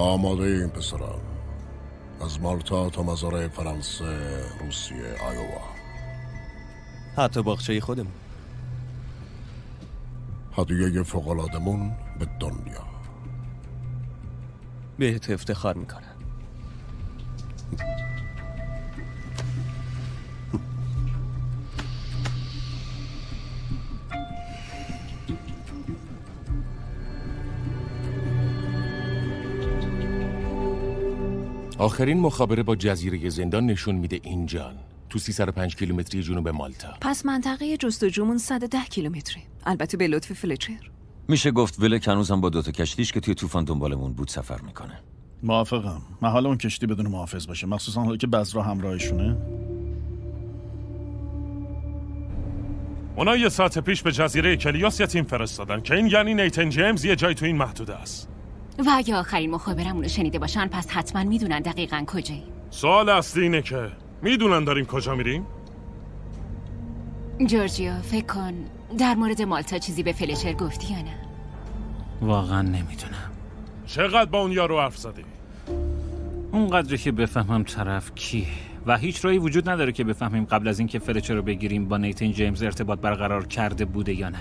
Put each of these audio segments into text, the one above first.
آماده این پسرم. از مالتا تا مزارع فرانسه، روسیه، آیووا، حتی باغچه خودمون. هدیه فوق‌العاده‌مون به دنیا. بهت افتخار میکنم. آخرین مخابره با جزیره زندان نشون میده اینجان تو 305 کیلومتری جنوب مالتا. پس منطقه جستجومون 110 کیلومتری. البته به لطف فلچر. میشه گفت ولک هنوزم با دوتا کشتیش که توی طوفان دنبالمون بود سفر میکنه. موافقم. محال اون کشتی بدون محافظ باشه، مخصوصا حالا که بزرا همراهشونه. اونا یه ساعت پیش به جزیره کلیاس یه تیم فرستادن که این یعنی نیتن جیمز یه جای تو این محدوده است. و اگه آخرین مخابرمون رو شنیده باشن پس حتما میدونن دقیقاً کجاییم. سوال اصلی اینه که میدونن داریم کجا میریم؟ جورجیا فکر کن در مورد مالتا چیزی به فلچر گفتی یا نه؟ واقعا نمیدونم. چقدر با اون یارو حرف زدی؟ اونقدری که بفهمم طرف کیه و هیچ راهی وجود نداره که بفهمیم قبل از اینکه فلچر رو بگیریم با نیتن جیمز ارتباط برقرار کرده بوده یا نه.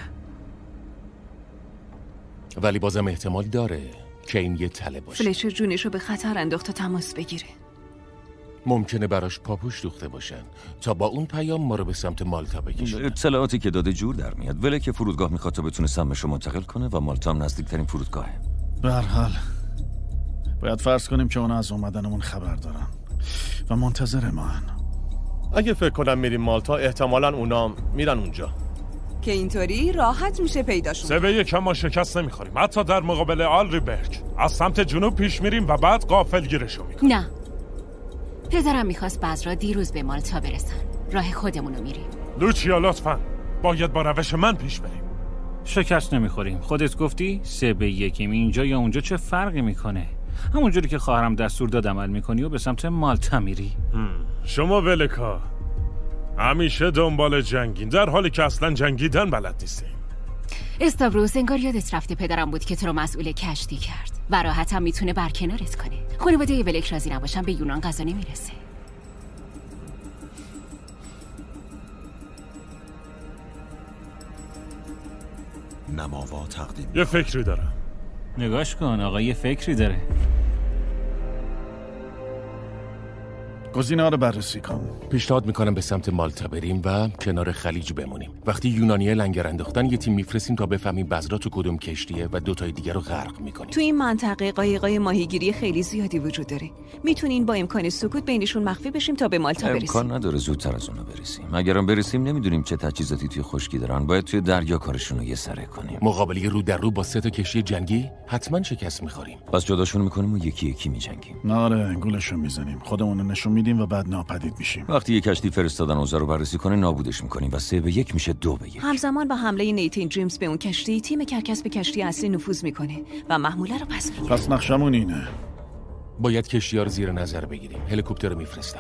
ولی بازم احتمال داره که این یه تله باشه. فلچر جونش رو به خطر انداخت تا تماس بگیره. ممکنه براش پاپوش دوخته باشن تا با اون پیام ما رو به سمت مالتا بکشن. اطلاعاتی که داده جور در میاد. ولی که فرودگاه میخواد تا بتونه سمش رو منتقل کنه و مالتا هم نزدیکترین فرودگاهه. به هر حال باید فرض کنیم که اونا از اومدنمون خبر دارن و منتظر ما هن. اگه فکر کنم میریم مالتا احتمالاً اونام میرن اونجا که اینطوری راحت میشه پیداشون. 3-1 ما شکست نمیخوریم. حتی در مقابل آلریبرگ از سمت جنوب پیش میریم و بعد غافلگیرشو میکنیم. نه، پدرم میخواست بزرا دیروز به مالتا برسن. راه خودمونو میریم. لوچیا لطفاً باید با روش من پیش بریم. شکست نمیخوریم. خودت گفتی 3-1 اینجا یا اونجا چه فرقی میکنه؟ همونجوری که خواهرم دستور داد عمل میکنی و به سمت مالتا میری. شما ولکا همیشه دنبال جنگین در حالی که اصلا جنگیدن بلد نیستیم. استاوروس انگار یادت رفته پدرم بود که تو رو مسئول کشتی کرد و راحت هم میتونه برکنارت کنه. خانواده ولک راضی نباشن به یونان غذا نمیرسه. نماوا تقدیم. یه فکری دارم. نگاش کن آقا، یه فکری داره. گزینه‌ها رو بررسی کن. پیشنهاد میکنم به سمت مالتا بریم و کنار خلیج بمونیم. وقتی یونانی‌ها لنگر انداختن یه تیم میفرستیم تا بفهمیم بزرا تو کدوم کشتیه و دوتای دیگر رو غرق میکنیم. تو این منطقه قایقای ماهیگیری خیلی زیادی وجود داره. میتونین با امکان سکوت بینشون مخفی بشیم تا به مالتا برسیم. امکان نداره زودتر از اونا برسیم. اگرم برسیم نمیدونیم چه تجهیزاتی توی خشکی دارن. باید توی دریا کارشون رو یه سره کنیم. مقابله رو در رو با 3 تا کشتی جنگی حتما شکست میخوریم. پس جداشون میکنیم و یکی یکی میجنگیم. آره، گولشو میزنیم. خودمون رو نشون میدیم و بعد ناپدید میشیم. وقتی یک کشتی فرستادن اوضاع رو بررسی کنه نابودش میکنیم و 3-1 میشه 2-1. همزمان با حمله نیتن جیمز به اون کشتی، تیم کرکس به کشتی اصلی نفوذ میکنه و محموله رو پس میگیره. پس نقشمون اینه. باید کشتی‌ها رو زیر نظر بگیریم. هلیکوپتر رو میفرستم.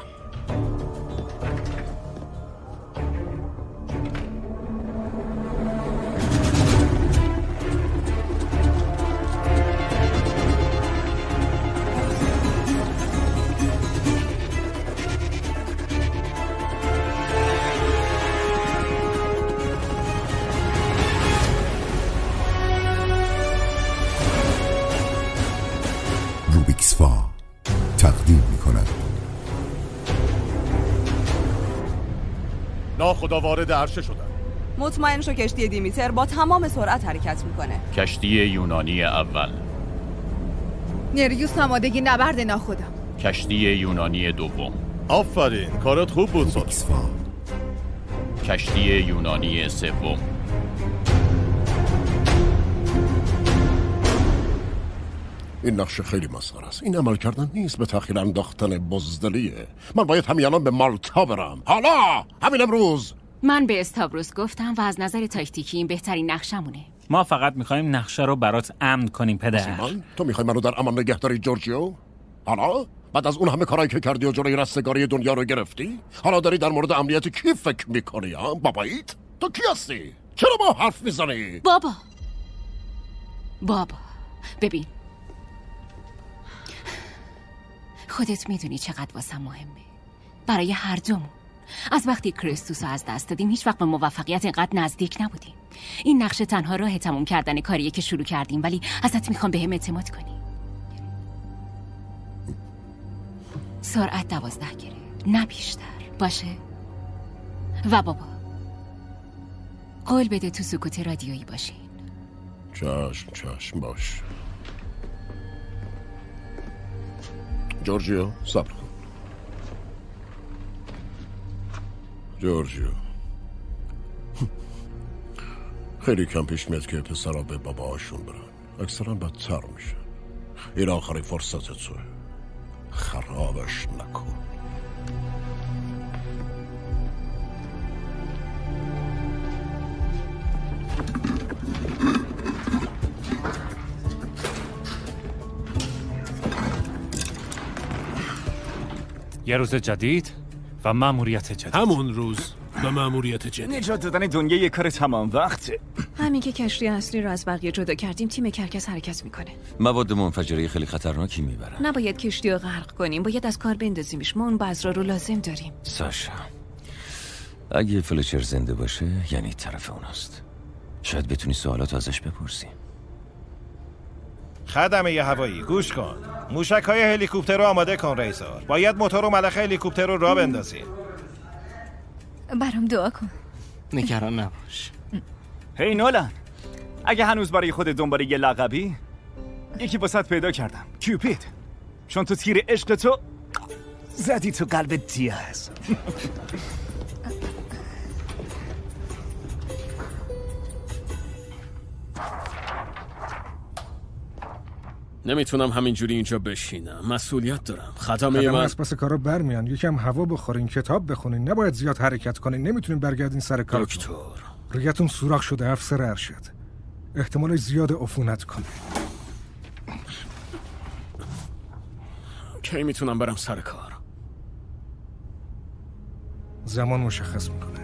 روبیکسفا تقدیم می‌کند. ناخدا وارد عرشه شدن. مطمئن شو کشتی دیمیتر با تمام سرعت حرکت میکنه. کشتی یونانی اول. نریوس آمادگی نبرد ناخدا. کشتی یونانی دوم. آفرین، کارت خوب بود سوبیکسفا. کشتی یونانی سوم. این نقشه خیلی مسخره است. این عمل کردن نیست، به تأخیر انداختن بزدلیه. من باید همین الان به مالتا برم. حالا همین امروز. من به استاوروس گفتم و از نظر تاکتیکی این بهترین نقشمونه. ما فقط میخوایم نقشه رو برات امن کنیم پدر. تو میخوای منو در امان نگه داری جورجیو؟ حالا بعد از اون همه کارایی که کردی و جلوی رستگاری دنیا رو گرفتی، حالا داری در مورد امنیت کی فکر میکنی؟ باباییت؟ تو کی هستی؟ چرا با حرف میزنی؟ بابا ببین، خودت میدونی چقدر واسم مهمه. برای هر دومون. از وقتی کریستوس رو از دست دادیم هیچ وقت به موفقیت اینقدر نزدیک نبودیم. این نقشه تنها راه تموم کردن کاریه که شروع کردیم، ولی ازت میخوام بهم اعتماد کنی. سرعت 12 گره، نه بیشتر. باشه؟ و بابا قول بده تو سکوت رادیویی باشین. چشم باش. جورجیو صبر کن. جورجیو خیلی کم پیش میاد که پسرها به باباهاشون برن. اکثرا بدتر میشن. این آخری فرصت توه. خرابش نکن. یه روز جدید و مأموریت جدید. همون روز و مأموریت جدید. نجات دادن دنیا یه کار تمام وقته. همین که کشتی اصلی رو از بقیه جدا کردیم، تیم کرکس حرکت میکنه. مواد منفجره خیلی خطرناکی میبرن. نباید کشتی رو غرق کنیم، باید از کار بندازیمش. ما اون بذرا رو لازم داریم. ساشا اگه فلچر زنده باشه یعنی طرف اوناست. شاید بتونی سوالات ازش بپرسی. خدمه هوایی گوش کن. موشک‌های هلیکوپتر رو آماده کن ریزار. باید موتور و ملخ هلیکوپتر رو راه بندازی. برام دعا کن. نگران نباش. هی نولان، اگه هنوز برای خود دنبال یه لقبی، یکی واسط پیدا کردم. کیوپید. چون تو تیر عشق تو زدی تو قلب دیاز. نمیتونم همینجوری اینجا بشینم. مسئولیت دارم. خدمه من از پس کارا برمیان. یکم هوا بخورین، کتاب بخونین، نباید زیاد حرکت کنین. نمیتونین برگردین سر کار. دکتر ریتون سوراخ شده افسر ارشد. احتمالش زیاد عفونت کنه. کی میتونم برم سر کار؟ زمان مشخص میکنه.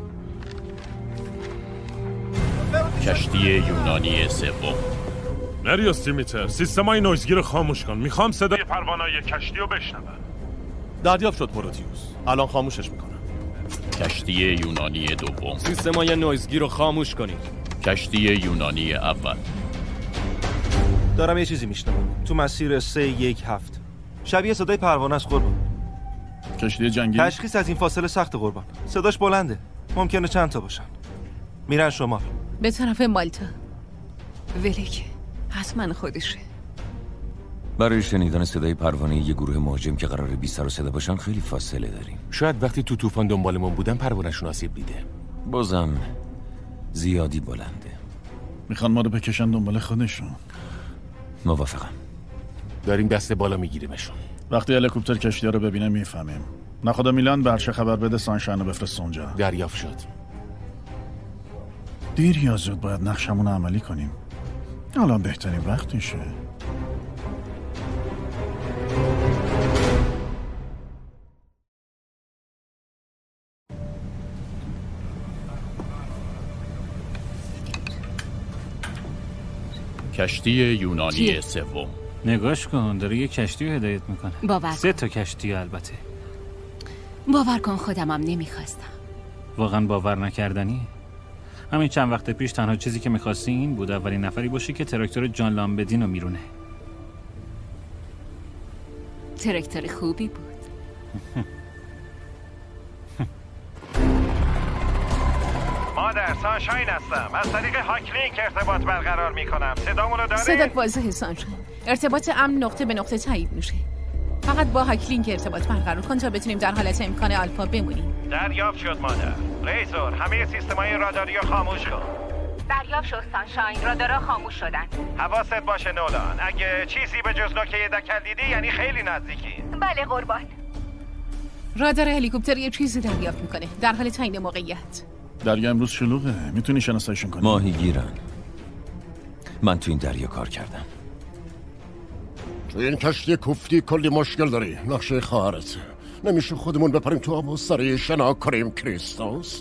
کشتی یونانی سوم. نریوس تیمیتر، سیستمای نویزگیر رو خاموش کن. میخوام صدای پروانه‌ی کشتی رو بشنوم. دریافت شد پروتیوس. الان خاموشش میکنم. کشتی یونانی دوم. سیستمای نویزگیر رو خاموش کنید. کشتی یونانی اول. دارم یه چیزی میشنوم. تو مسیر 317 شبیه صدای پروانه است قربان. کشتی جنگی؟ تشخیص از این فاصله سخت قربان. صداش بلنده. ممکنه چند تا باشن. میرن شمال. به طرف مالتا. ولیکه حتما خودشه. برای شنیدن صدای پروانه یه گروه مهاجم که قراره بی سر و صدا باشن خیلی فاصله داریم. شاید وقتی تو طوفان دنبالمون بودن پروانه‌شون آسیب دیده. بازم زیادی بلنده. میخوان ما رو بکشن دنبال خودشون. موافقم. داریم دست بالا میگیریمشون. وقتی هلیکوپتر کشتی رو ببینه میفهمیم. نخدا میلان برشه خبر بده سانشاین رو بفرست اونجا. دریافت شد. دیر یا زود باید نقشمون عملی کنیم. الان بهترین وقتشه. کشتی یونانی سوم. نگاش کن، داره یه کشتی رو هدایت میکنه. باور 3 تا کشتی البته. باور کن خودمم نمیخواستم. واقعا باور نکردنی. همین چند وقت پیش تنها چیزی که میخواستی این بود اولین نفری باشی که تراکتور جان لامبدین رو میرونه. تراکتور خوبی بود. مادر سانشاین هستم. از طریق هاکلینک ارتباط برقرار میکنم. صدامونو داره؟ صدات واضحه سانشاین. ارتباط امن نقطه به نقطه تایید میشه. فقط با هاکلینک ارتباط برقرار کن تا بتونیم در حالت امکان آلفا بمونیم. دریافت شد مادر. ریزور همه سیستمای راداری رو خاموش کن. دریافت شد سانشاین. رادارها خاموش شدن. حواست باشه نولان. اگه چیزی به جز نوکه دکل دیدی یعنی خیلی نزدیکی. بله قربان. رادار هلیکوپتر یه چیزی دریافت میکنه در حال تعیین موقعیت. دریا امروز شلوغه. میتونی شناساییشون کنی؟ ماهیگیرن. من تو این دریا کار کردم. تو این کشتی کوفتی کلی مشکل داری. نقشه خواهرت. نمیشه خودمون بپریم تو آب و سریع شنا کنیم. کریستوس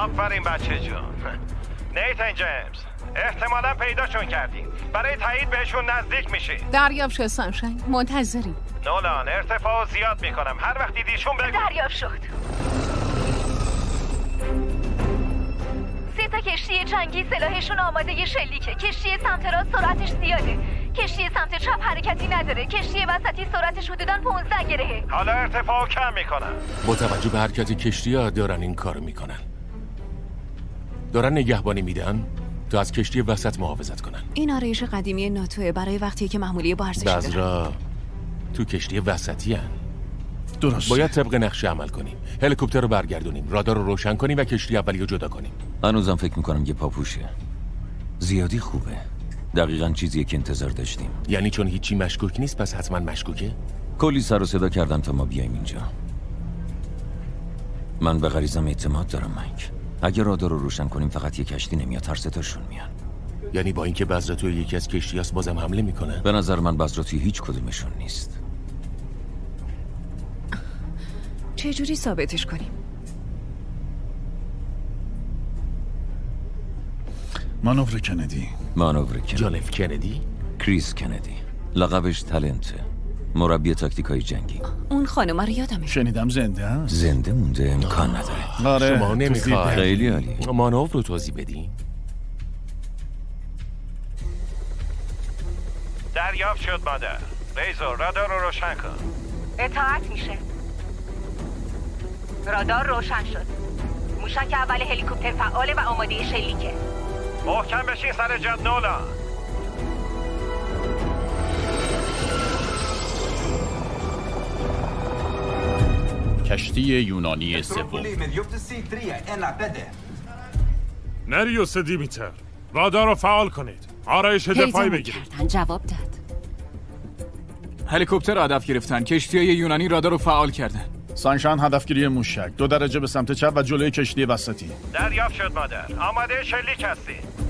آفرین بچه جون. نیتن جیمز، احتمالاً پیداشون کردین. برای تایید بهشون نزدیک میشی. دریافت شد سانشاین، منتظریم. نولان ارتفاع زیاد میکنم، هر وقت دیدیشون بگو. دریافت شد. 3 تا کشتی جنگی سلاحشون آماده شلیکه. کشتی سمت راست سرعتش زیاده، کشتی سمت چپ حرکتی نداره، کشتی وسطی سرعتش حدوداً 15 گرهه. حالا ارتفاع کم میکنم. با توجه به حرکت کشتی‌ها دارن این کارو میکنن. دارن نگهبانی میدن تا از کشتی وسط محافظت کنن. این آرایش قدیمی ناتوه برای وقتی که محموله با ارزشی دارن. بذرا تو کشتی وسطی هن. درست. باید طبق نقشه عمل کنیم. هلیکوپتر رو برگردونیم، رادار رو روشن کنیم و کشتی اولی رو جدا کنیم. هنوزم فکر میکنم یه پاپوشه. زیادی خوبه. دقیقاً چیزیه که انتظار داشتیم. یعنی چون هیچی مشکوک نیست پس حتما مشکوکه؟ کلی سر و صدا کردن تا ما بیایم اینجا. من به غریزم اعتماد دارم مایک. اگه رادار رو روشن کنیم فقط یه کشتی نمیاد، هر سه تاشون میان. یعنی با اینکه بذرا توی یکی از کشتی‌هاست بازم حمله میکنه؟ به نظر من بذرا توی هیچ کدومشون نیست. چجوری ثابتش کنیم؟ مانور کندی. جان اف کندی؟ کریس کندی. لقبش تالنته. مربی تاکتیکای جنگی. اون خانم رو یادمه. شنیدم زنده است. زنده مونده، امکان نداره. آره. شما نمیخواد. خیلی عالی. مانور رو توضیح بدین. دریافت شد مادر. ریزور رادار رو روشن کن. اطاعت میشه. رادار روشن شد. موشک اول هلیکوپتر فعاله و آماده شلیکه. محکم بشین سر جد نولان. کشتی یونانی سوم. نریوس دیمیتر، رادار رو فعال کنید. آرایش دفاعی بگیرید. جواب داد. هلیکوپتر هدف گرفتن. کشتی‌های یونانی رادار رو فعال کردن. سانشاین هدفگیری موشک 2 درجه به سمت چپ و جلوی کشتی وسطی. دریافت شد مادر. آماده شلیک هستی.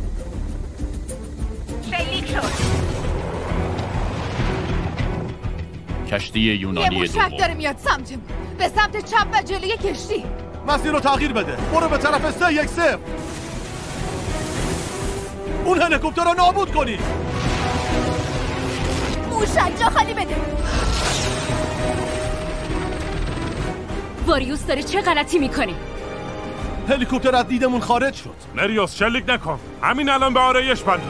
شلیک شد. کشتی یه یونانی موشک دوم. داره میاد سمتمون، به سمت چپ و جلوی کشتی. مسیر رو تغییر بده. برو به طرف 310. اون هلیکوپتر رو نابود کنی. موشک جا خالی بده. واریوس داره چه غلطی میکنه؟ هلیکوپتر از دیدمون خارج شد. نریوس شلیک نکن. همین الان به آرایش بندن.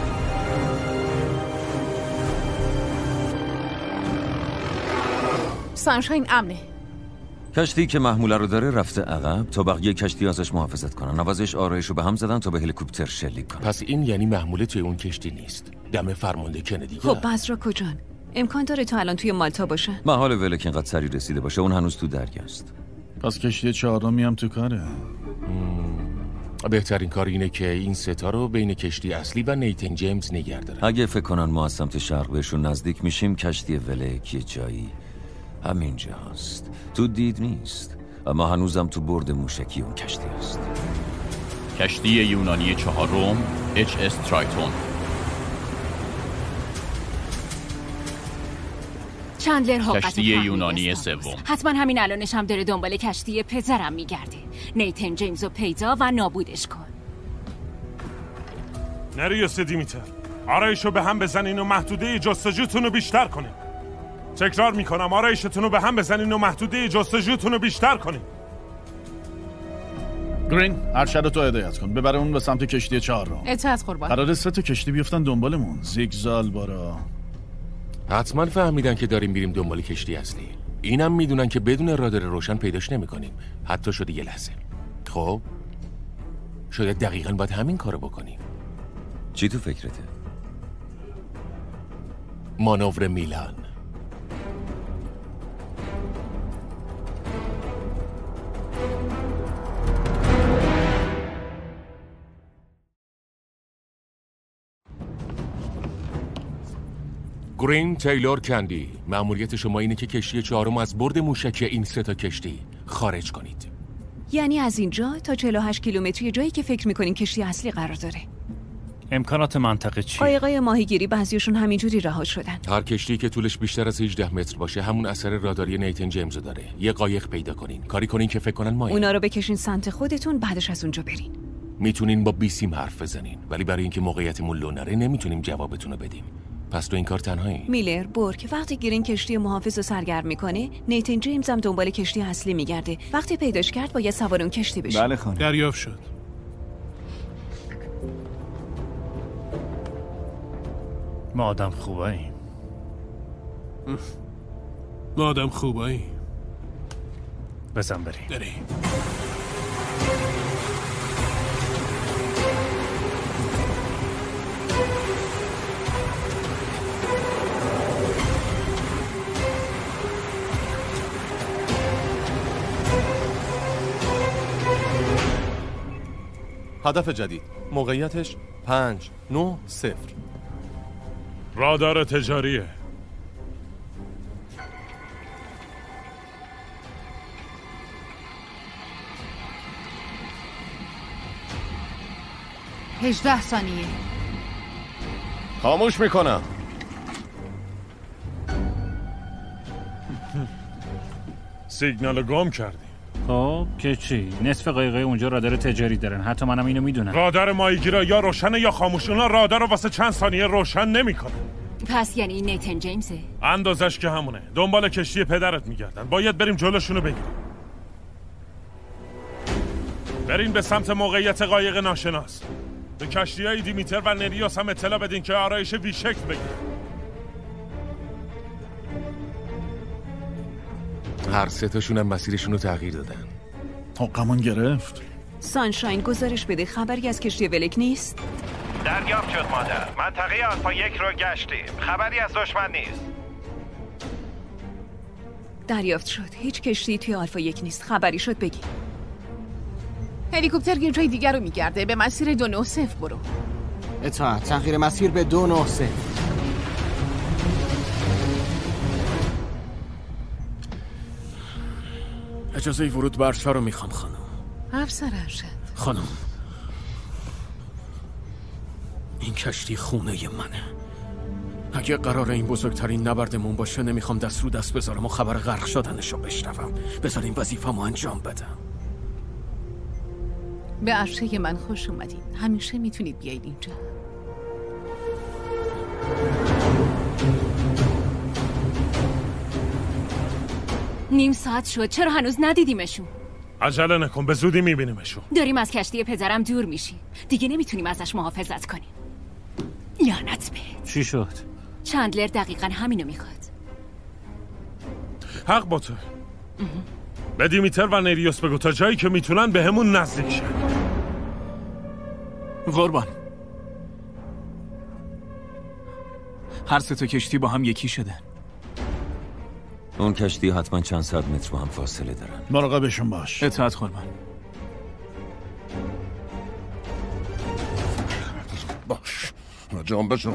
سانشاین امنه. کشتی که محموله رو داره رفته عقب تا بقیه کشتی ازش محافظت کنن. نوازش آرایش رو به هم زدن تا به هلیکوپتر شلیک کنن. پس این یعنی محموله توی اون کشتی نیست. دم فرمانده کندی. خب بذرا کجان؟ امکان داره تا الان توی مالتا باشن؟ محال ولک اینقدر سریع رسیده باشه. اون هنوز تو دریاست. پس کشتی 4 هم تو کاره. بهترین کار اینه که این ستا رو بین کشتی اصلی و نیتن جیمز نگه دارن. اگه فکر کنن ما از سمت شرق بهشون نزدیک میشیم، کشتی ولک یه جایی همینجا هست. تو دید نیست، اما هنوزم تو برد موشکی اون کشتی هست. کشتی یونانی چهارم HS ترایتون. چندلر کشتی یونانی سوم. حتما همین الانش هم داره دنبال کشتی پدرم میگرده. نیتن جیمز رو پیدا و نابودش کن. نریوس دیمیتر، آرایش رو به هم بزنین و محدوده جستجوتون رو بیشتر کنین. تکرار میکنم، آرایشتون رو به هم بزنین و محدوده جستجوتون رو بیشتر کنین. گرین، ارشد تو هدایت کن. ببره اون به سمت کشتی 4. اطاعت قربان. قراره 3 تا کشتی بیفتن دنبالمون. زیگزال بارا. حتما فهمیدن که داریم میریم دنبال کشتی اصلی. اینم میدونن که بدون رادار روشن پیداش نمیکنیم. حتی شده یه لحظه. خب شاید دقیقاً باید همین کارو بکنیم. چی تو فکرته؟ مانور میلان. گرین، تیلور، کندی، مأموریت شما اینه که کشتی 4 از برد موشکی این 3 تا کشتی خارج کنید. یعنی از اینجا تا 48 کیلومتری جایی که فکر میکنین کشتی اصلی قرار داره. امکانات منطقه چی؟ قایقای ماهیگیری بعضیشون همینجوری رها شدن. هر کشتی که طولش بیشتر از 18 متر باشه همون اثر راداری نیتن جیمز داره. یه قایق پیدا کنین، کاری کنین که فکر کنن ما اونا رو بکشین سمت خودتون، بعدش از اونجا برین. میتونین با بیسیم حرف بزنین، ولی برای اینکه موقعیتمون لو نره نمیتونیم جوابتون رو بدیم. پس تو این کار تنهایی. میلر برک وقتی گرین کشتی محافظ رو سرگرم میکنه، نیتن جیمز هم دنبال کشتی اصلی میگرده. وقتی پیداش کرد باید سوار اون کشتی بشه. بله خانم. دریافت شد. ما آدم خوباییم. ما آدم خوباییم. بزن بریم. بریم. هدف جدید موقعیتش 590. رادار تجاریه. هجده ثانیه. خاموش میکنم. سیگنال گم کردیم. خب که چی؟ نصف قایقای اونجا رادار تجاری دارن. حتی منم اینو میدونم. رادار ماهیگیرا یا روشنه یا خاموش. اونا رادار رو واسه چند ثانیه روشن نمیکنه. پس یعنی این نیتن جیمزه؟ اندازش که همونه. دنبال کشتی پدرت میگردن. باید بریم جلوشونو بگیریم. برین به سمت موقعیت قایق ناشناس. به کشتی‌های دیمیتر و نریوس هم اطلاع بدین که آرایش ویشکل بگیرن. هر سه تاشون هم مسیرشون رو تغییر دادن. حقمون گرفت. سانشاین گزارش بده، خبری از کشتی ولک نیست؟ دریافت شد مادر. منطقه آلفا 1 رو گشتیم. خبری از دشمن نیست. دریافت شد. هیچ کشتی توی آلفا 1 نیست. خبری شد بگی. هلیکوپتر یه جای دیگر رو میگرده. به مسیر 290 برو. اطاعت. تغییر مسیر به 290. اجازه ورود به ارشد رو میخوام خانم. افسر ارشد. خانم این کشتی خونه منه. اگه قرار این بزرگترین نبردمون باشه نمیخوام دست رو دست بذارم و خبر غرق شدنشو بشنوم. بذارین وظیفه‌مو انجام بدم. به عرشه من خوش اومدین. همیشه میتونید بیایید اینجا. نیم ساعت شد. چرا هنوز ندیدیمشون؟ عجله نکن، به زودی میبینیمشون. داریم از کشتی پدرم دور میشیم. دیگه نمیتونیم ازش محافظت کنیم. لعنت بهت. چی شد؟ چندلر دقیقاً همینو میخواد. حق با تو. به دیمیتر و نریوس بگو تا جایی که میتونن به همون نزدیک شن. قربان هر سه تا کشتی با هم یکی شدن. اون کشتی حتما چند صد متر با هم فاصله دارن. مراقبشون باش. اطاعت قربان. باش جان بجان.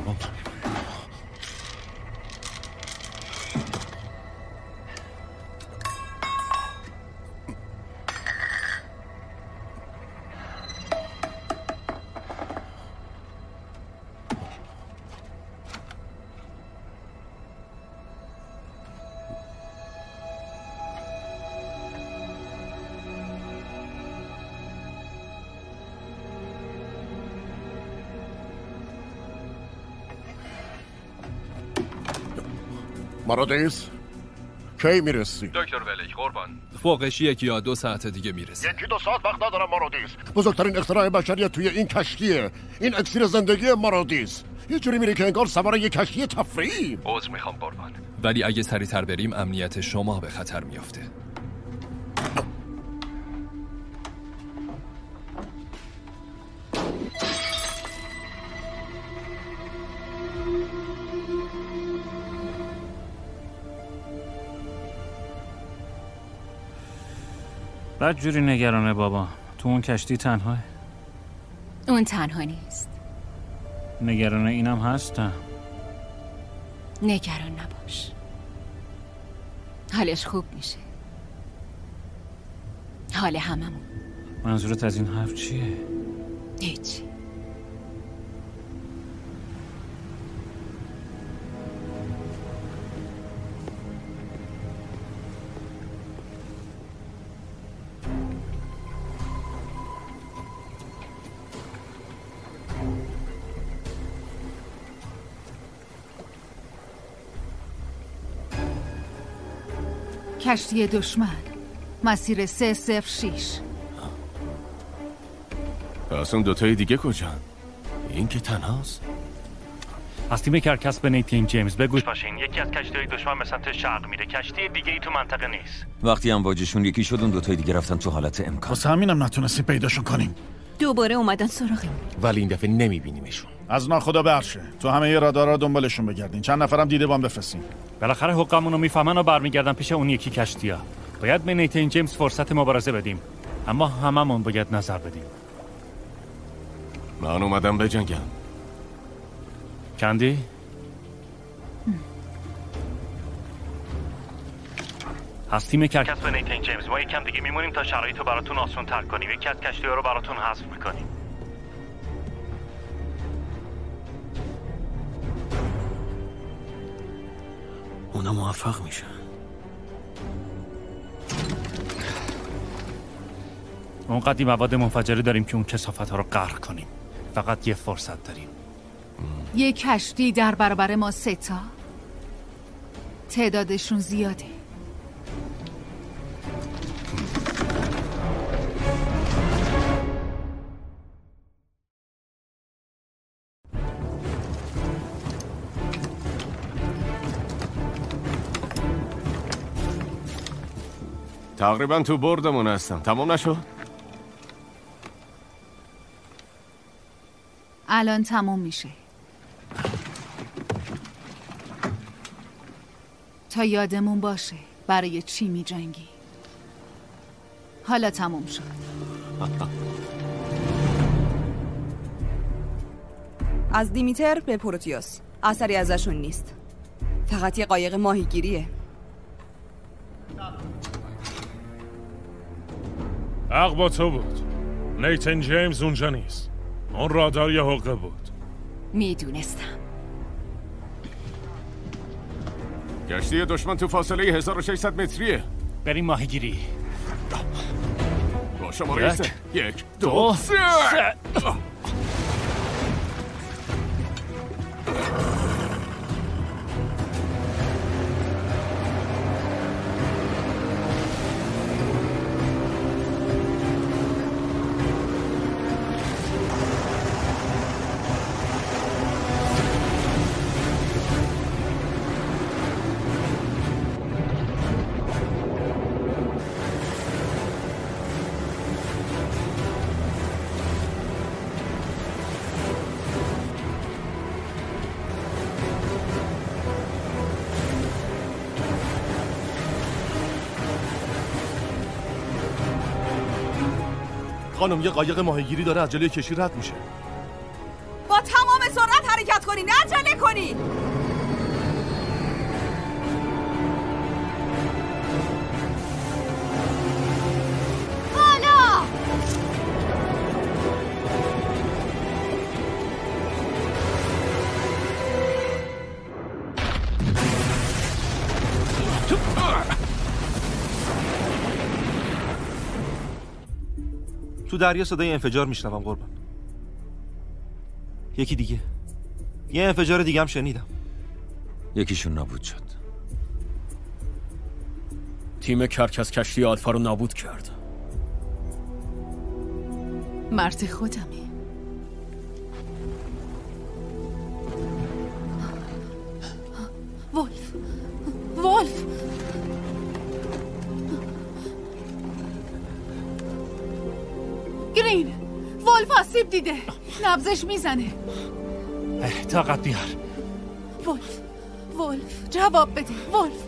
مرادیس کی میرسی؟ دکتر ولک قربان فوقش 1 یا 2 ساعت دیگه میرسی. 1-2 ساعت وقت ندارم مرادیس. بزرگترین اختراع بشریت توی این کشتیه. این اکسیر زندگی مرادیس. یه جوری میری که انگار سوار یه کشتی تفریحی. عذر میخوام قربان ولی اگه سریعتر بریم امنیت شما به خطر میافته. بعد جوری نگرانه بابا. تو اون کشتی تنهاه؟ اون تنها نیست. نگرانه اینم هستم. نگران نباش. حالش خوب میشه. حال هممون. منظورت از این حرف چیه؟ هیچ. کشتی دشمن مسیر 306. پس اون دوتای دیگه کجان؟ این که تنهاست. از تیم کرکس به نیتین جیمز بگوش باشین یکی از کشتی‌های دشمن به سمت شرق میره. کشتی دیگه ای تو منطقه نیست. وقتی امواجشون یکی شد اون دوتای دیگه رفتن تو حالت امکان. واسه همینم نتونستیم پیداشون کنیم. دوباره اومدن سراغیم. ولی این دفعه نمیبینیمشون. از ناخدا برشه. تو همه ی رادارا دنبالشون بگردین. چند نفرم دیده بام بفرستین. بالاخره حقمون رو میفهمن و برمیگردن پیش اون یکی کشتی‌ها. باید به نیتین جیمز فرصت مبارزه بدیم. اما هممون باید نظر بدیم. من اومدم بجنگم. کندی؟ از تیم کرکس به نیتین جیمز ما یکم دیگه میمونیم تا شرایطو براتون آسان تر کنیم. یکی از کشتی‌ها رو براتون حذف میکنیم. اونا موفق میشن. اونقدی مواد منفجره داریم که اون کثافت‌ها رو غرق کنیم. فقط یه فرصت داریم. یه کشتی در برابر ما 3 تا. تعدادشون زیاده. تقریبا تو بردمون هستم. تمام نشد؟ الان تموم میشه. تا یادمون باشه برای چی می جنگی. حالا تموم شد. از دیمیتر به پروتیوس اثری ازشون نیست. فقط یه قایق ماهیگیریه. حق با تو بود. نیتن جیمز اونجا نیست. اون رادار یه حقه بود. میدونستم. کشتی دشمن تو فاصله 1600 متریه. بریم ماهیگیری. با شما رئیس. 1 2 3. خانم یه قایق ماهیگیری داره از جلوی کشتی رد میشه. با تمام سرعت حرکت کنین، عجله کنین. حالا تو دریا صدای انفجار میشنوم قربان. یکی دیگه. یه انفجار دیگه هم شنیدم. یکیشون نابود شد. تیم کرکس کشتی آلفا رو نابود کرد. مرد خودمه. ولف ولف گرین ولف آسیب دیده. نبضش میزنه. طاقت بیار. ولف جواب بده. ولف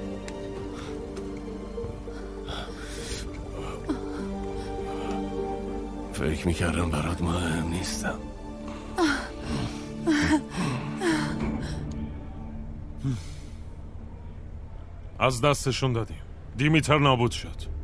فکر میکردم برات مهم نیستم. از دستشون دادیم. دیمیتر نابود شد.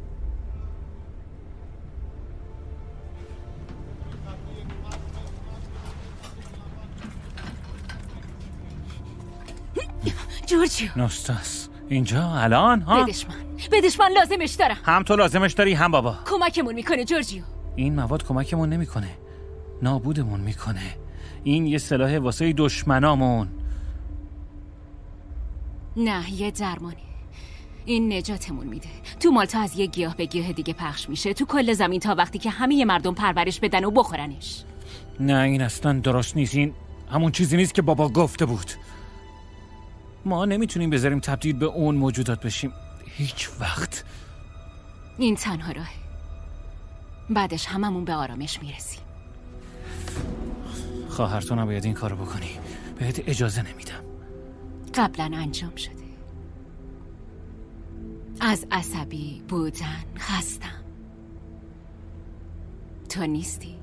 جورجیو نوستاس اینجا الان ها؟ بدش من لازمش دارم. هم تو لازمش داری هم بابا. کمکمون میکنه جورجیو. این مواد کمکمون نمیکنه، نابودمون میکنه. این یه سلاح واسه دشمنامون. نه یه درمانی. این نجاتمون میده. تو مالتا از یه گیاه به گیاه دیگه پخش میشه تو کل زمین تا وقتی که همه مردم پرورش بدن و بخورنش. نه این اصلا درست نیست. این همون چیزی نیست که بابا گفته بود. ما نمیتونیم بذاریم تبدیل به اون موجودات بشیم هیچ وقت. این تنها راهه. بعدش هممون به آرامش میرسیم. خواهر تو نباید این کارو بکنی. بهت اجازه نمیدم. قبلا انجام شده. از عصبی بودن خستم. تو نیستی؟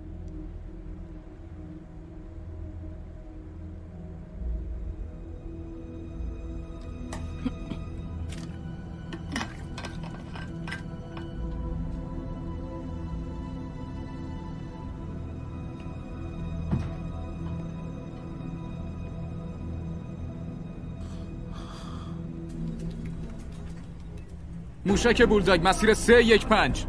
موشک بولداگ مسیر 315.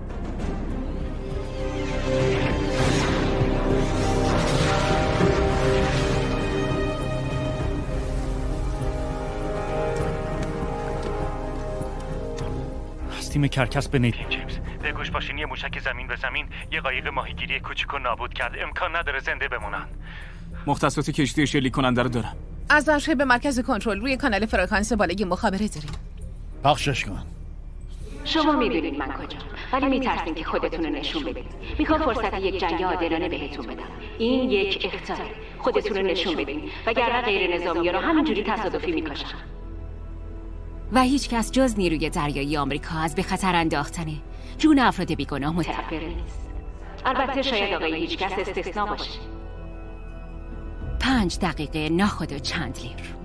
از تیم کرکس به نیتین جیمز بگوش باشین یه موشک زمین به زمین یه قایق ماهیگیری کوچیک و نابود کرد. امکان نداره زنده بمونن. مختصات کشتی شلیک کننده رو دارم. از ارشد به مرکز کنترل روی کانال فرکانس بالای مخابره داریم. پخشش کن. شما میدونید من کجا، ولی میترسین که خودتون رو نشون بدید. میخوام فرصت یک جنگ عادلانه بهتون بدم. این یک اخطاره. خودتون رو نشون بدین وگرنه غیر نظامی رو همینجوری تصادفی میکشن. و هیچ کس جز نیروی دریایی آمریکا از به خطر انداختن جون افراد بیگناه متنفر نیست. البته شاید آقای هیچ کس استثنا باشه. 5 دقیقه ناخود و چند لیر.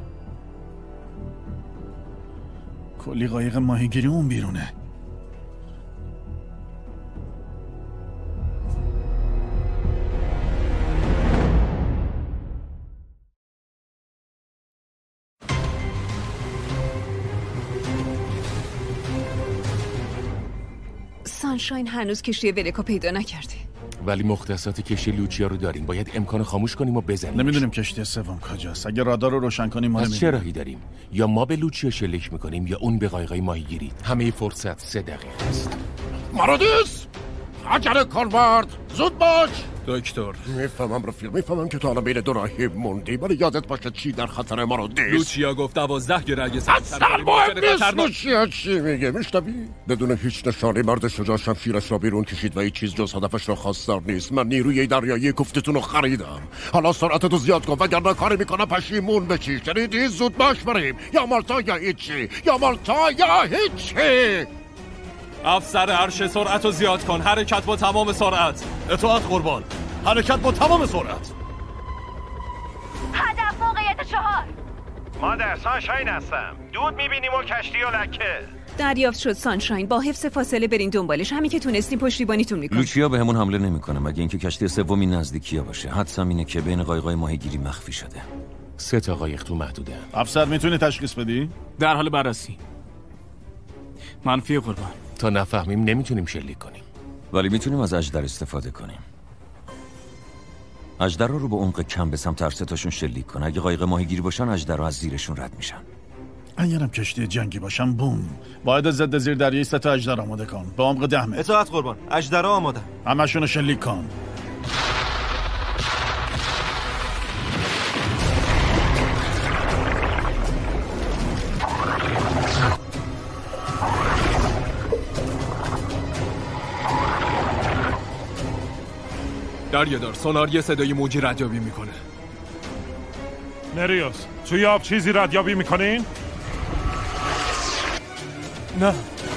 کلی قایق ماهیگیری اون بیرونه. سانشاین هنوز کشتی ولکو پیدا نکرده. ولی مختصات کشتی لوچیا رو داریم. باید امکان خاموش کنیم و بزنیم. نمیدونیم کشتی سوم کجاست. اگه رادار رو روشن کنیم ما چه راهی داریم؟ یا ما به لوچیا شلیک میکنیم یا اون به قایقای ماهیگیری. همه فرصت 3 دقیقه است. مرادیس! عجله کن مرد! زود باش! دکتر میفهمم رفیق، میفهمم که تا الان بین 2 راهی موندی، ولی یادت باشه چی در خطر مرادیس. لوچیا گفت 12 گرگ سر اصلا مهم نیست لوچیا چی میگه. میشنوی؟ بدون هیچ نشانه مرد شجاع شمشیرش را بیرون کشید و هیچ چیز جز هدفش را خواستار نیست. من نیروی دریایی گفتتون رو خریدم. حالا سرعتتو زیاد کن وگرنه کاری میکنم پشیمون بشی. شنیدی؟ زود باش بریم. یا مالتا یا هیچی. یا مالتا یا هیچی. افسر عرش سرعت رو زیاد کن. حرکت با تمام سرعت. اطاعت قربان. حرکت با تمام سرعت. هدف موقعیت 4. مادر سانشاین هستم. دود میبینیم و کشتی و لکه. دریافت شد سانشاین. با حفظ فاصله برین دنبالش. همین که تونستیم پشتیبانیتون میکنیم. لوچیا به همون حمله نمیکنه مگه اینکه کشتی سومی نزدیکیا باشه. حدسم اینه که بین قایقای ماهیگیری مخفی شده. 3 تا قایق تو محدوده. افسر میتونی تشخیص بدی؟ در حال بررسی. منفی قربان. تا نفهمیم نمیتونیم شلیک کنیم. ولی میتونیم از اژدر استفاده کنیم. اژدرها رو به عمق کم به سمت هر 3 تاشون شلیک کن. اگه قایق ماهیگیری باشن اژدرها از زیرشون رد میشن. اگرم کشتی جنگی باشن بوم. باید ضد زیردریایی 3 تا اژدر آماده کن. به عمق 10 متر. اطاعت قربان. اژدرها آماده. همشون رو شلیک کن. دریادار سونار یه صدای موجی ردیابی میکنه. نریوس توی آب چیزی ردیابی میکنین؟ نه.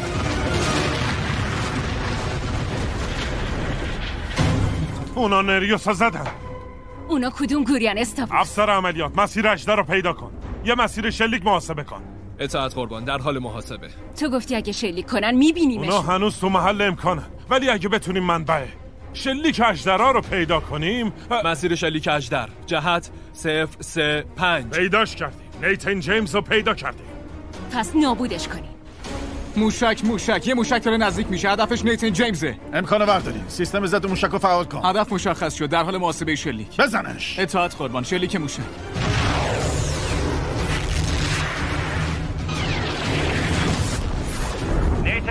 اونا نریوس رو زدن. اونا کدوم گوریان استاپوس؟ افسر عملیات مسیر اژدر رو پیدا کن. یه مسیر شلیک محاسبه کن. اطاعت قربان. در حال محاسبه. تو گفتی اگه شلیک کنن میبینیمش. اونا هنوز تو محل امکانه، ولی اگه بتونیم منبع شلیک اژدرها رو پیدا کنیم. مسیر شلیک اژدر جهت 035 پیداش کردیم. نیتن جیمز رو پیدا کردیم. پس نابودش کنیم. موشک یه موشک داره نزدیک میشه. هدفش نیتن جیمزه. امکانه برداریم. سیستم ضد موشک رو فعال کن. هدف مشخص شد. در حال محاسبه شلیک. بزنش. اطاعت قربان. شلیک موشک.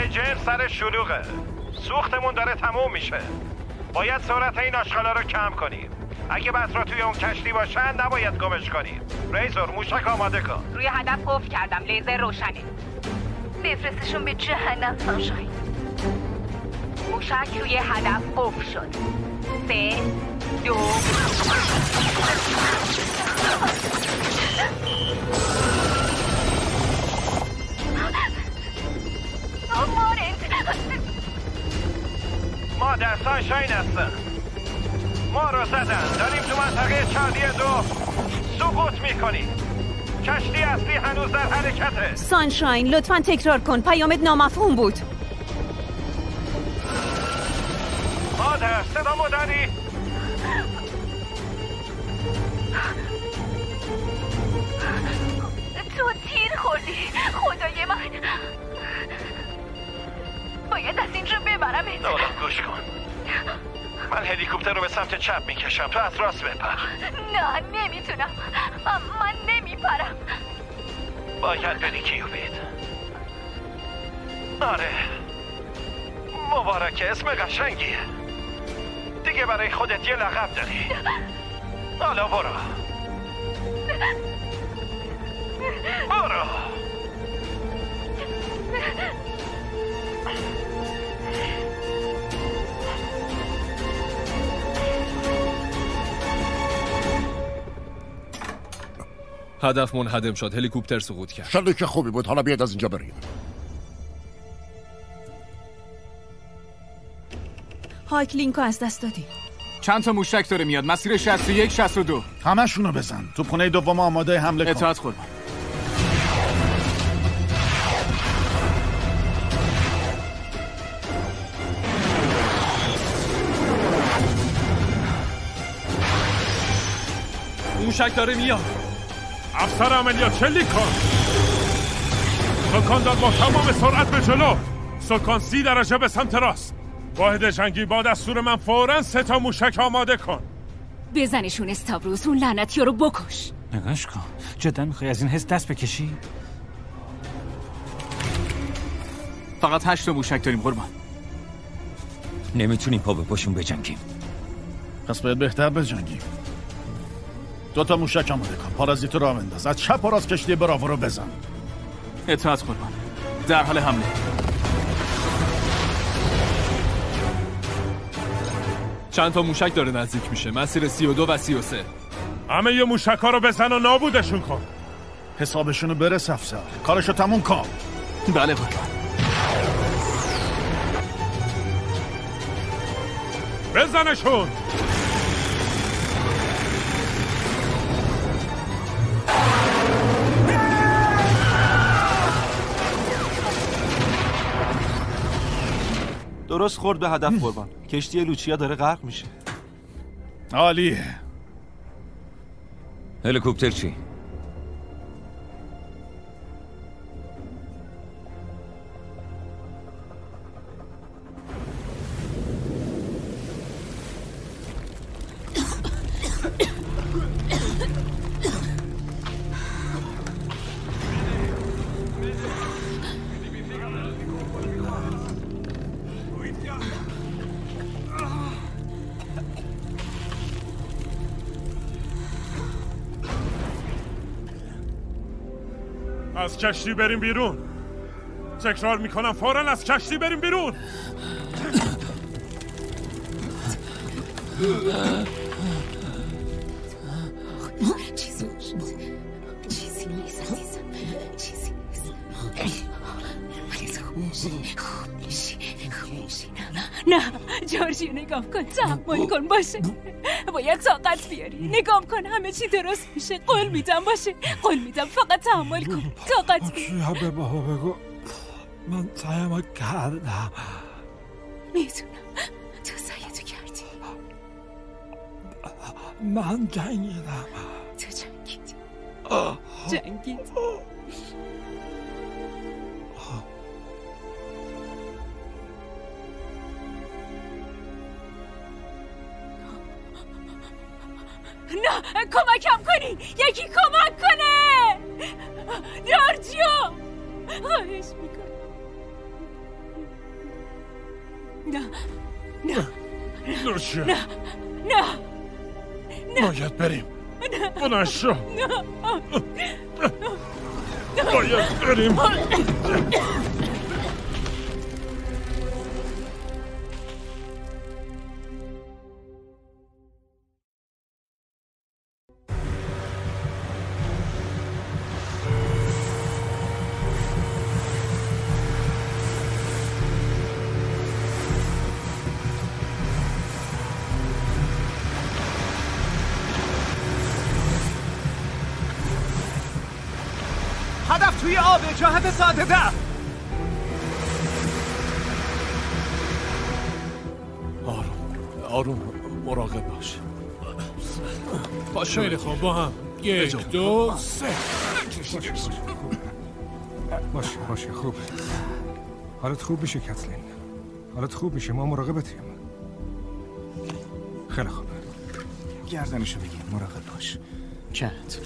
جیمز سر شلوغه. سوختمون داره تموم میشه. باید سرعت این آشغالا رو کم کنیم. اگه بطرا توی اون کشتی باشن نباید گمش کنیم. ریزور موشک آماده کن. روی هدف قفل کردم. لیزر روشنه. بفرستشون به جهنم سانشاین. موشک روی هدف قفل شد. 3 2 ما در سانشاین هستن. ما رو زدن. داریم تو منطقه چارلی 2 سقوط میکنیم. کشتی اصلی هنوز در حرکته. سانشاین لطفاً تکرار کن. پیامت نامفهوم بود. مادر صدامو داری؟ تو تیر خوردی. خدای من باید از اینجا ببرم. نولا گوش کن. من هلیکوپتر رو به سمت چپ میکشم. تو از راست بپر. نه نمیتونم. من نمیپرم. باید بری کیوبید. آره مبارکه. اسم قشنگیه. دیگه برای خودت یه لقب داری. حالا برو. هدف منهدم شد. هلیکوپتر سقوط کرد. شلیک خوبی بود. حالا بیاید از اینجا بریم. هایکلینکو از دست دادیم. چند تا موشک داره میاد. مسیر 61 62. همشونو بزن. توپخونه دوم آماده حمله کن. اطاعت قربان. موشک داره میاد. افسر عملیات شلیک کن. سکان داد با تمام سرعت به جلو. سکان 30 درجه به سمت راست. واحد جنگی با دستور من فوراً 3 تا موشک آماده کن. بزنشون استاوروس. اون لعنتی رو بکش. نگاش کن. جدا میخوای از این حس دست بکشی؟ فقط 8 تا موشک داریم قربان. نمیتونیم پا به پاشون بجنگیم. پس باید بهتر بجنگیم. 2 تا موشک آماده کن. پارازیتو راه بنداز. از چپ و راست کشتی براو رو بزن. اطاعت قربان. در حال حمله. چند تا موشک داره نزدیک میشه. مسیر 32 و 33. همه یه موشک ها رو بزن و نابودشون کن. حسابشونو برس افسر. کارشو تموم کن. بله قربان. بزنشون. درست خورد به هدف قربان. کشتی لوچیا داره غرق میشه. عالیه. هلیکوپتر چی؟ از کشتی بریم بیرون. تکرار میکنم فوراً از کشتی بریم بیرون. چیزی نیست عزیزم. چیزی نیست. خوب میشی. نه جورجیو نگاه کن. تحمل کن. باشه باید طاقت بیاری. نگاه کن همه چی درست میشه. قول میدم باشه. قول میدم. فقط تحمل کن. طاقت بیار. به بابا بگو من سعیمو کردم. میدونم تو سعیتو کردی. من جنگیدم. تو جنگیدی. نه کمکم کنی. یکی کمک کنه. جورجیو خواهش میکنم. نه لوشیا نه باید بریم بلند شو باید بریم هدف توی آبه، جهت ساعت 10. آروم مراقب باش. خیلی خوب با هم 1 2 3 باشه خوبه. حالت خوب میشه کتلین، حالت خوب میشه، ما مراقبتیم. خیلی خوبه. گردنشو بگیر، مراقب باش. کت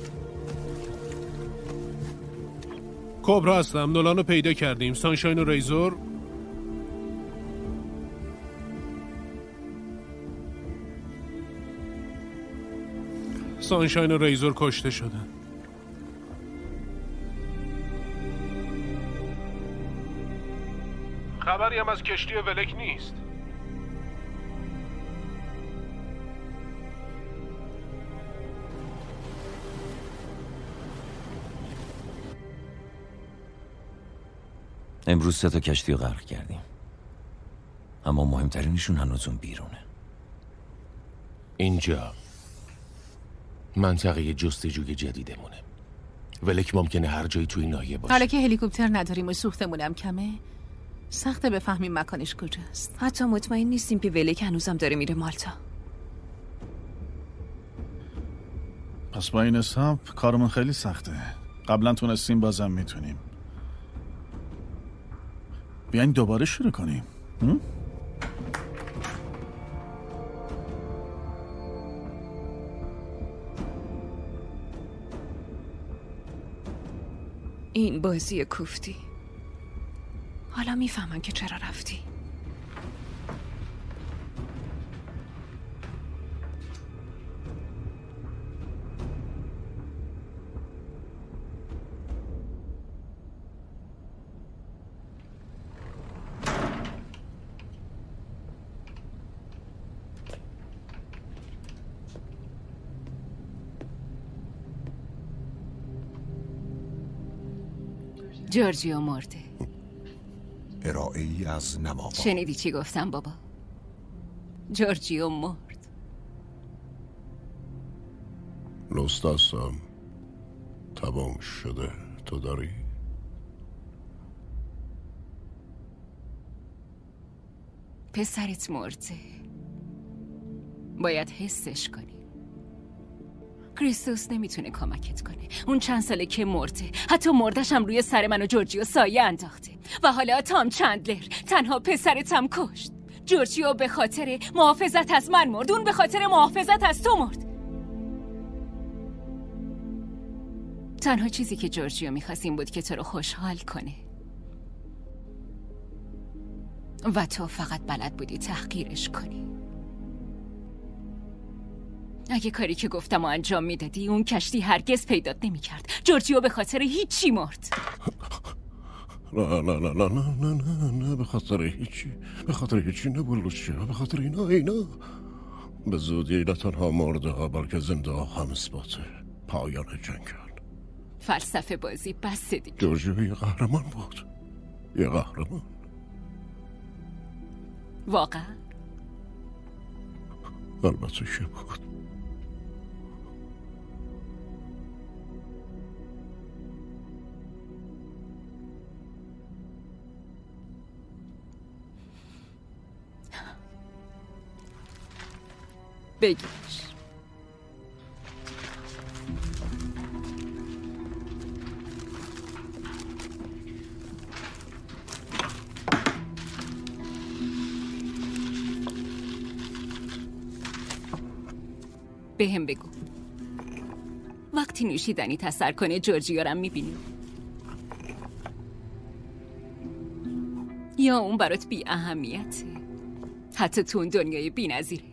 کبرا هستم. نولان رو پیدا کردیم. سانشاین و ریزور کشته شدن. خبری هم از کشتی ولک نیست. امروز 3 کشتی رو غرق کردیم، اما مهمترینشون هنوز اون بیرونه. اینجا منطقه جستجوی جدیدمونه. ولک ممکنه هر جایی توی ناحیه باشه. حالا که هلیکوپتر نداریم و سوختمونم کمه، سخته بفهمیم مکانش کجاست. حتی مطمئن نیستیم که ولک هنوزم داره میره مالتا. پس با این حساب کارمون خیلی سخته. قبلا تونستیم، بازم میتونیم. بیاین دوباره شروع کنیم. این بازی کوفتی. حالا میفهمم که چرا رفتی. جورجیو مرده. ارائه‌ای از نماوا. شنیدی چی گفتم بابا؟ جورجیو مرد. لستاسم تمام شده. تو داری؟ پسرت مرده، باید حسش کنی. کریستوس نمیتونه کمکت کنه. اون چند ساله که مرده، حتی مردش هم روی سر من و جورجیو سایه انداخته. و حالا تام چندلر تنها پسرتم کشت. جورجیو به خاطر محافظت از من مرد، اون به خاطر محافظت از تو مرد. تنها چیزی که جورجیو میخواست این بود که تو رو خوشحال کنه و تو فقط بلد بودی تحقیرش کنی. اگه کاری که گفتم و انجام میدادی، اون کشتی هرگز پیدات نمیکرد. جورجیو به خاطر هیچی مرد. نه به خاطر هیچی نبود لوشیا. به خاطر اینا به زودی نه تنها مرده ها بلکه زنده ها هم اثبات پایان جنگل. فلسفه بازی بس دیگه. جورجیو یه قهرمان بود، یه قهرمان. واقعا؟ البته که بود. بگیرش. بهم بگو، وقتی نوشیدنی تسر کنه جورجیو رو میبینی؟ یا اون برات بی اهمیته، حتی تو اون دنیای بی نظیرت.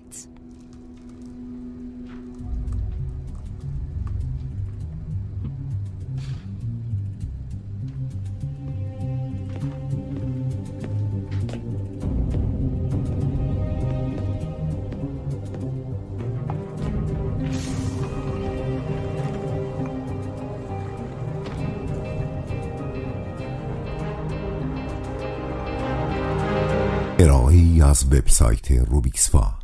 ارائه‌ای از وبسایت روبیکسوا.